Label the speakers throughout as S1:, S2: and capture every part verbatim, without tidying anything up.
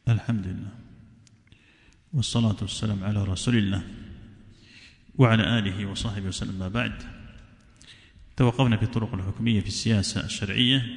S1: الحمد لله والصلاة والسلام على رسول الله وعلى آله وصحبه وسلم. ما بعد، توقفنا في الطرق الحكمية في السياسة الشرعية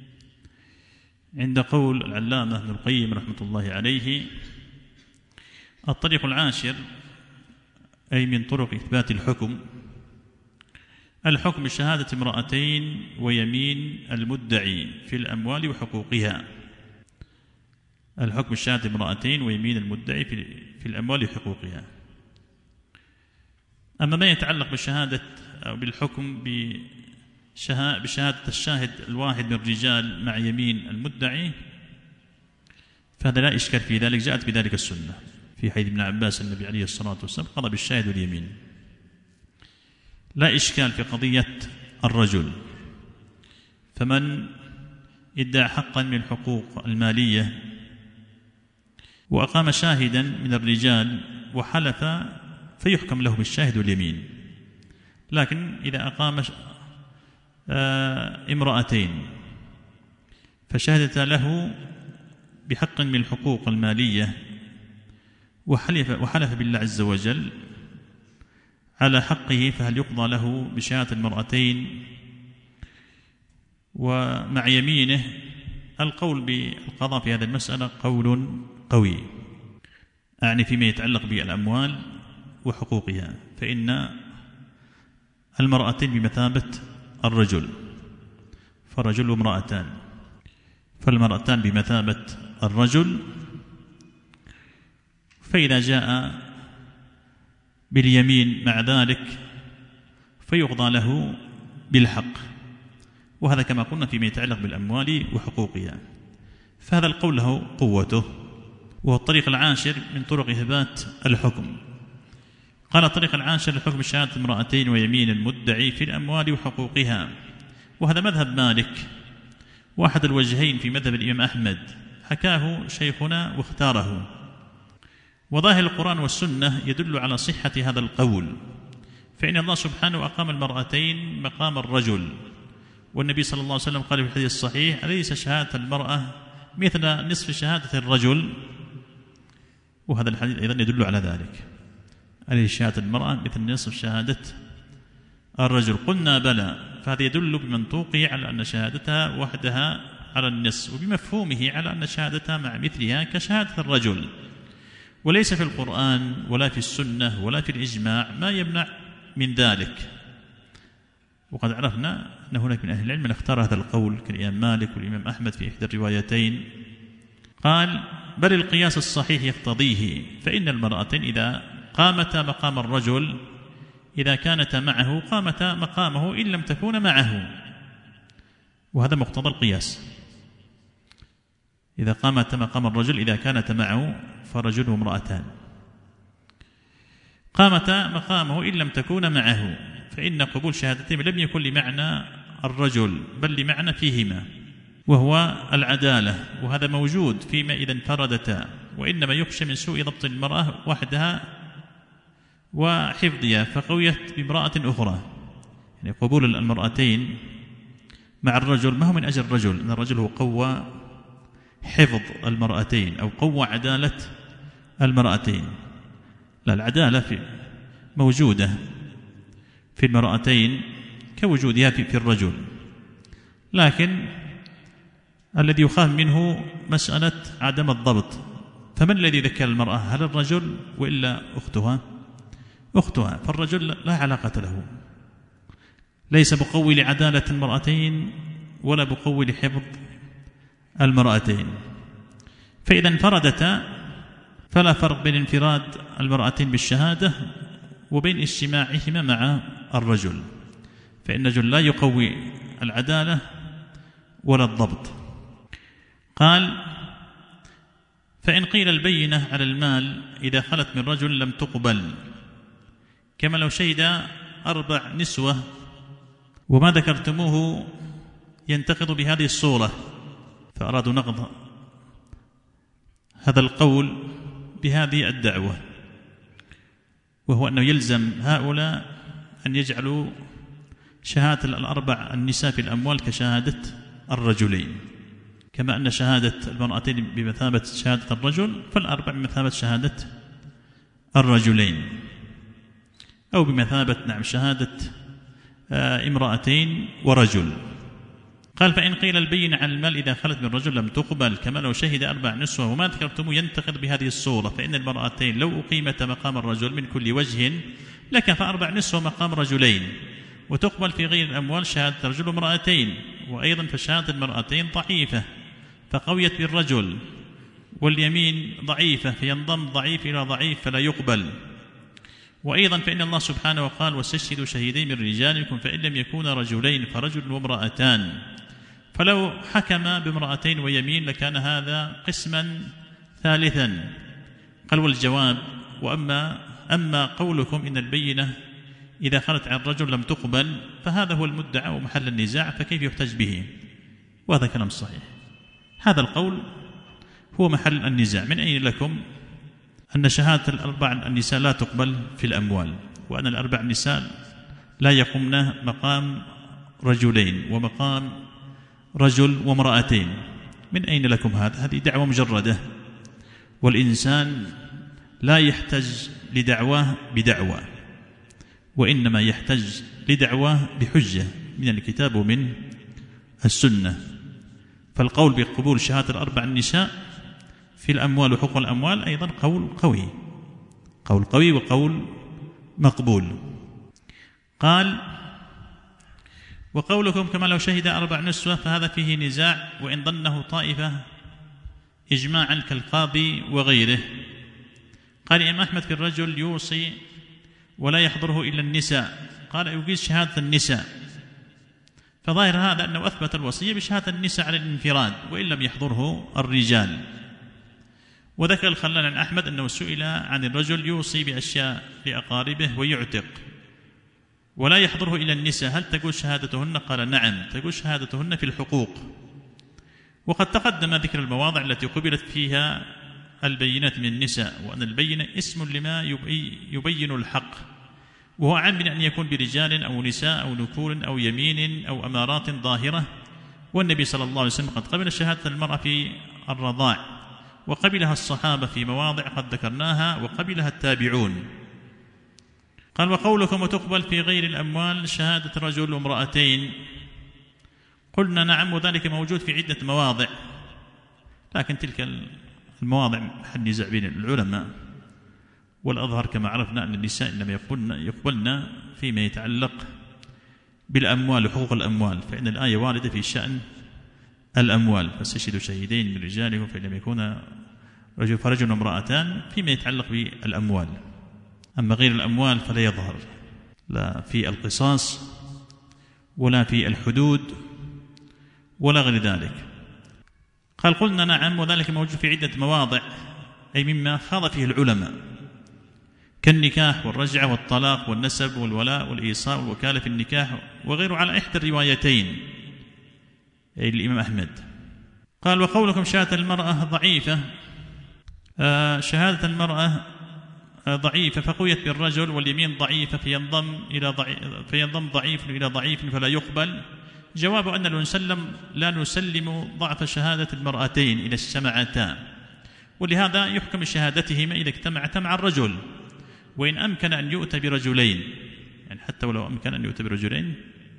S1: عند قول العلامة ابن القيم رحمة الله عليه: الطريق العاشر، أي من طرق إثبات الحكم، الحكم بشهادة امرأتين ويمين المدعي في الأموال وحقوقها. الحكم بشهادة امرأتين ويمين المدعي في الأموال وحقوقها. أما ما يتعلق بالشهادة أو بالحكم بشهادة الشاهد الواحد من الرجال مع يمين المدعي، فهذا لا إشكال في ذلك، جاءت بذلك السنة في حديث ابن عباس النبي عليه الصلاة والسلام قضى بالشاهد واليمين. لا إشكال في قضية الرجل، فمن ادعى حقا من الحقوق المالية وأقام شاهدا من الرجال وحلف فيحكم له بالشاهد واليمين. لكن إذا أقام امرأتين فشهدت له بحق من الحقوق المالية وحلف, وحلف بالله عز وجل على حقه، فهل يقضى له بشهادة المرأتين ومع يمينه؟ القول بالقضاء في هذه المسألة قول قوي، أعني فيما يتعلق بالأموال وحقوقها، فإن المرأتين بمثابة الرجل، فالرجل وامرأتان، فالمرأتان بمثابة الرجل، فإذا جاء باليمين مع ذلك فيقضى له بالحق، وهذا كما قلنا فيما يتعلق بالأموال وحقوقها. فهذا القول له قوته، وهو الطريق العاشر من طرق إثبات الحكم. قال الطريق العاشر الحكم بشهادة امرأتين ويمين المدعي في الأموال وحقوقها، وهذا مذهب مالك، واحد الوجهين في مذهب الإمام أحمد، حكاه شيخنا واختاره. وظاهر القرآن والسنة يدل على صحة هذا القول، فإن الله سبحانه أقام المرأتين مقام الرجل، والنبي صلى الله عليه وسلم قال في الحديث الصحيح: أليس شهادة المرأة مثل نصف شهادة الرجل؟ وهذا الحديث أيضا يدل على ذلك، أليس شهادة المرأة مثل نصف شهادة الرجل؟ قلنا بلى، فهذا يدل بمنطوقه على أن شهادتها وحدها على النصف، وبمفهومه على أن شهادتها مع مثلها كشهادة الرجل. وليس في القرآن ولا في السنة ولا في الإجماع ما يمنع من ذلك. وقد عرفنا أن هناك من أهل العلم من اختار هذا القول كالإمام مالك والإمام أحمد في إحدى الروايتين، قال: بل القياس الصحيح يقتضيه، فإن المرأتين إذا قامتا مقام الرجل، إذا كانتا معه قامتا مقامه إن لم تكون معه، وهذا مقتضى القياس. إذا قامتا مقام الرجل إذا كانتا معه فرجل وامرأتان، قامتا مقامه إن لم تكون معه، فإن قبول شهادتين لم يكن لمعنى الرجل بل لمعنى فيهما، وهو العدالة، وهذا موجود فيما إذا انفردتا، وإنما يخشى من سوء ضبط المرأة وحدها وحفظها فقويت بامرأة أخرى. يعني قبول المرأتين مع الرجل ما هو من أجل الرجل، إن الرجل هو قوى حفظ المرأتين أو قوى عدالة المرأتين، لا، العدالة في موجودة في المرأتين كوجودها في الرجل، لكن الذي يخاف منه مسألة عدم الضبط. فمن الذي ذكر المرأة؟ هل الرجل وإلا أختها؟ أختها، فالرجل لا علاقة له، ليس بقوي لعدالة المرأتين ولا بقوي لحفظ المرأتين. فإذا انفردتا فلا فرق بين انفراد المرأتين بالشهادة وبين اجتماعهما مع الرجل، فإن الرجل لا يقوي العدالة ولا الضبط. قال: فإن قيل البينة على المال إذا خلت من رجل لم تقبل، كما لو شهد أربع نسوة وما ذكرتموه ينتقض بهذه الصورة، فأرادوا نقض هذا القول بهذه الدعوة، وهو أنه يلزم هؤلاء أن يجعلوا شهادة الأربع النساء في الأموال كشهادة الرجلين، كما أن شهادة المرأتين بمثابة شهادة الرجل، فالأربع بمثابة شهادة الرجلين، أو بمثابة نعم شهادة امرأتين ورجل. قال فإن قيل البينة على المال إذا خلت من رجل لم تقبل، كما لو شهد أربع نسوة وما ذكرتم ينتقد بهذه الصورة، فإن المرأتين لو أقيمت مقام الرجل من كل وجه لكفى أربع نسوة مقام رجلين، وتقبل في غير الأموال شهادة رجل وامرأتين. وأيضا فشهادة المرأتين ضعيفة فقويت بالرجل، واليمين ضعيفة فينضم ضعيف إلى ضعيف فلا يقبل. وأيضا فإن الله سبحانه وقال واستشهدوا شهيدين من رجالكم فإن لم يكونا رجلين فرجل وامرأتان، فلو حكم بامرأتين ويمين لكان هذا قسما ثالثا. قال والجواب وأما أما قولكم إن البينة إذا خلت عن الرجل لم تقبل فهذا هو المدعى ومحل النزاع، فكيف يحتج به؟ وهذا كلام صحيح. هذا القول هو محل النزاع. من أين لكم أن شهادة الأربع النساء لا تقبل في الأموال، وأن الأربع النساء لا يقومن مقام رجلين ومقام رجل وامرأتين؟ من أين لكم هذا؟ هذه دعوة مجردة، والإنسان لا يحتج لدعواه بدعوة، وإنما يحتج لدعواه بحجة من الكتاب ومن السنة. فالقول بقبول شهادة الأربع النساء في الأموال وحقوق الأموال أيضا قول قوي، قول قوي وقول مقبول. قال وقولكم كما لو شهد أربع نسوة فهذا فيه نزاع، وإن ظنه طائفة إجماعا كالقاضي وغيره. قال إمام أحمد في الرجل يوصي ولا يحضره إلا النساء، قال يجيز شهادة النساء، فظاهر هذا أنه أثبت الوصية بشهادة النساء على الانفراد وإن لم يحضره الرجال. وذكر الخلال عن أحمد أنه سئل عن الرجل يوصي بأشياء لأقاربه ويعتق ولا يحضره إلى النساء، هل تقول شهادتهن؟ قال نعم، تقول شهادتهن في الحقوق. وقد تقدم ذكر المواضع التي قبلت فيها البينات من النساء، وأن البينة اسم لما يبين الحق، وهو عام من أن يكون برجال أو نساء أو نكول أو يمين أو أمارات ظاهرة. والنبي صلى الله عليه وسلم قد قبل شهادة المرأة في الرضاع، وقبلها الصحابة في مواضع قد ذكرناها، وقبلها التابعون. قال وقولكم وتقبل في غير الأموال شهادة رجل وامرأتين، قلنا نعم، وذلك موجود في عدة مواضع، لكن تلك المواضع محل نزاع بين العلماء، والأظهر كما عرفنا أن النساء إنما يقبلن, يقبلن فيما يتعلق بالأموال وحقوق الأموال، فإن الآية واردة في شأن الأموال، فاستشهدوا شهيدين من رجالكم فإن لم يكونا رجل فرجل وامرأتان فيما يتعلق بالأموال. أما غير الأموال فلا يظهر لا في القصاص ولا في الحدود ولا غير ذلك. قال قلنا نعم، وذلك موجود في عدة مواضع، أي مما خاض فيه العلماء، كالنكاح والرجعة والطلاق والنسب والولاء والإيصاء والوكالة في النكاح وغيره، على إحدى الروايتين أي الإمام أحمد. قال وقولكم شهادة المرأة ضعيفة، آه شهادة المرأة آه ضعيفة فقويت بالرجل، واليمين ضعيفة فينضم إلى ضعيف فينضم ضعيف إلى ضعيف فلا يقبل. جواب أن لا نسلم لا نسلم ضعف شهادة المرأتين إذا اجتمعتا، ولهذا يحكم شهادتهما إذا اجتمعتا مع الرجل، وإن أمكن أن يؤتى برجلين، يعني حتى ولو أمكن أن يؤتى برجلين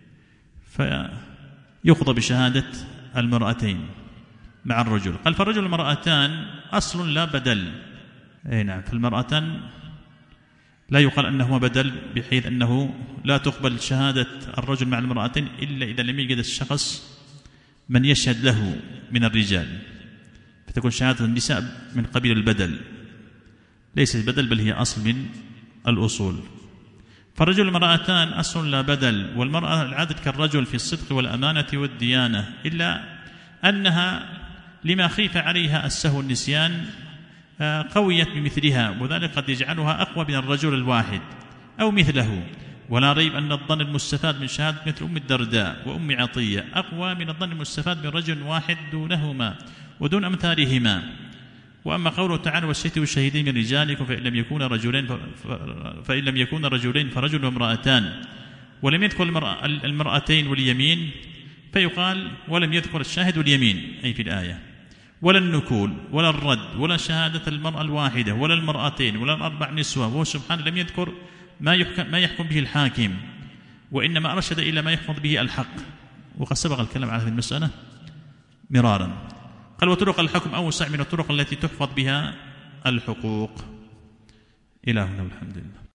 S1: فيقضى بشهادة المرأتين مع الرجل. قال فالرجل والمرأتان أصل لا بدل، أي نعم، فالمرأتان لا يقال أنهما بدل، بحيث أنه لا تقبل شهادة الرجل مع المرأتين إلا إذا لم يجد الشخص من يشهد له من الرجال، فتكون شهادة النساء من قبيل البدل، ليست بدل بل هي أصل من الأصول. فالرجل والمرأتان أصل لا بدل، والمرأة العدل كالرجل في الصدق والأمانة والديانة، إلا أنها لما خيف عليها السهو النسيان قويت بمثلها، وذلك قد يجعلها أقوى من الرجل الواحد أو مثله. ولا ريب أن الظن المستفاد من شهادة مثل أم الدرداء وأم عطية أقوى من الظن المستفاد من رجل واحد دونهما ودون أمثالهما. وأما قوله تعالى واستشهدوا الشهيدين من رجالكم فإن لم يكونا رجلين فإن لم يكونا رجلين فرجل وامرأتان، ولم يذكر المرأتين واليمين، فيقال ولم يذكر الشاهد واليمين أي في الآية، ولا النكول ولا الرد ولا شهادة المرأة الواحدة ولا المرأتين ولا الأربع نسوة، وهو سبحانه لم يذكر ما يحكم, ما يحكم به الحاكم، وإنما أرشد إلى ما يحفظ به الحق، وقد سبق الكلام على هذه المسألة مرارا. قال وطرق الحكم أوسع من الطرق التي تحفظ بها الحقوق. إلى هنا والحمد لله.